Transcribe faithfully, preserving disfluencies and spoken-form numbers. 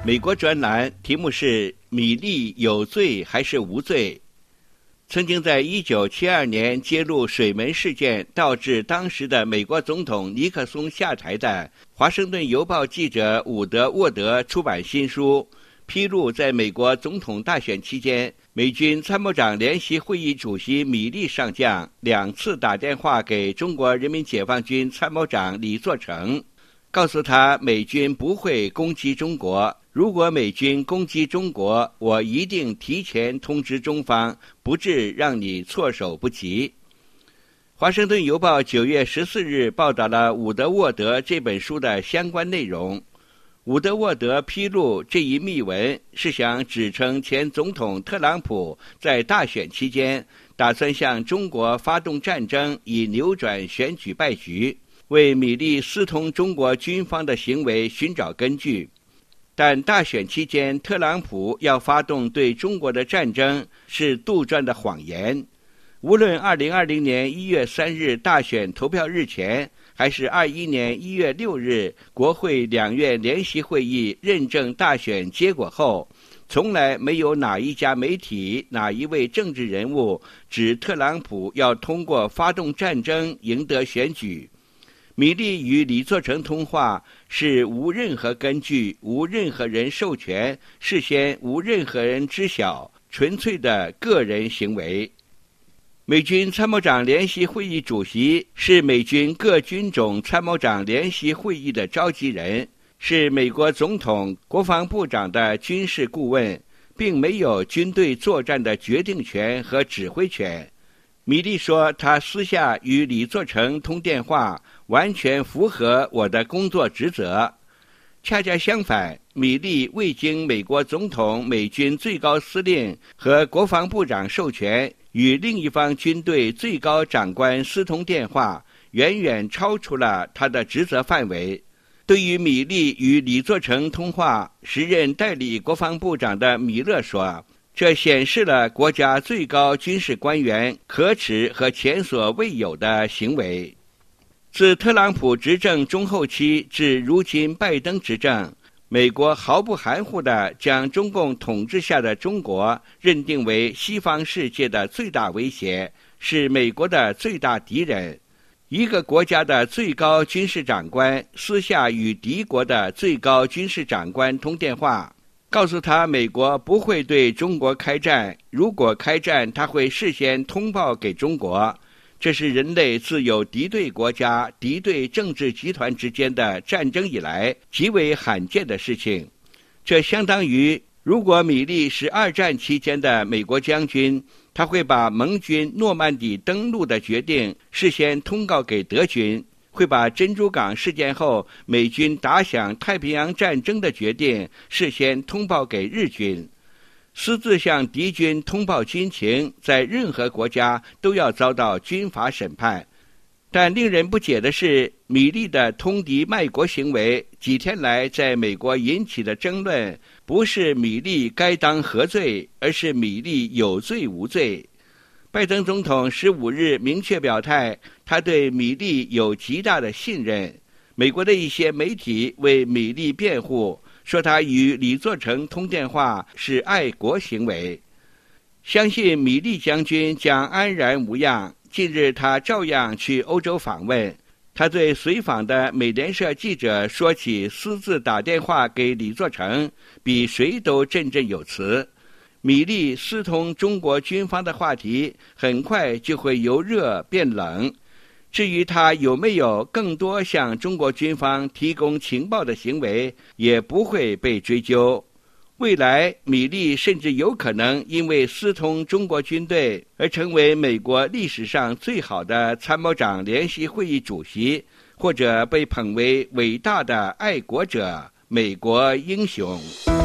美国专栏题目是米利有罪还是无罪？曾经在一九七二年揭露水门事件导致当时的美国总统尼克松下台的华盛顿邮报记者伍德沃德出版新书，披露在美国总统大选期间，美军参谋长联席会议主席米利上将两次打电话给中国人民解放军参谋长李作成，告诉他美军不会攻击中国，如果美军攻击中国，我一定提前通知中方，不致让你措手不及。华盛顿邮报九月十四日报道了伍德沃德这本书的相关内容。伍德沃德披露这一密文，是想指称前总统特朗普在大选期间打算向中国发动战争，以扭转选举败局，为米利私通中国军方的行为寻找根据。但大选期间特朗普要发动对中国的战争是杜撰的谎言。无论二零二零年一月三日大选投票日前，还是二一年一月六日国会两院联席会议认证大选结果后，从来没有哪一家媒体、哪一位政治人物指特朗普要通过发动战争赢得选举。米利与李作成通话是无任何根据、无任何人授权、事先无任何人知晓，纯粹的个人行为。美军参谋长联席会议主席是美军各军种参谋长联席会议的召集人，是美国总统、国防部长的军事顾问，并没有军队作战的决定权和指挥权。米利说，他私下与李作成通电话，完全符合我的工作职责。恰恰相反，米利未经美国总统、美军最高司令和国防部长授权，与另一方军队最高长官私通电话，远远超出了他的职责范围。对于米利与李作成通话，时任代理国防部长的米勒说，这显示了国家最高军事官员可耻和前所未有的行为。自特朗普执政中后期至如今拜登执政，美国毫不含糊地将中共统治下的中国认定为西方世界的最大威胁，是美国的最大敌人。一个国家的最高军事长官私下与敌国的最高军事长官通电话，告诉他美国不会对中国开战，如果开战他会事先通报给中国。这是人类自有敌对国家、敌对政治集团之间的战争以来极为罕见的事情。这相当于，如果米利是二战期间的美国将军，他会把盟军诺曼底登陆的决定事先通告给德军，会把珍珠港事件后美军打响太平洋战争的决定事先通报给日军。私自向敌军通报军情，在任何国家都要遭到军法审判。但令人不解的是，米利的通敌卖国行为几天来在美国引起的争论，不是米利该当何罪，而是米利有罪无罪。拜登总统十五日明确表态，他对米利有极大的信任。美国的一些媒体为米利辩护，说他与李作成通电话是爱国行为。相信米利将军将安然无恙，近日他照样去欧洲访问。他对随访的美联社记者说起私自打电话给李作成，比谁都振振有词。米利私通中国军方的话题很快就会由热变冷。至于他有没有更多向中国军方提供情报的行为，也不会被追究。未来，米利甚至有可能因为私通中国军队而成为美国历史上最好的参谋长联席会议主席，或者被捧为伟大的爱国者、美国英雄。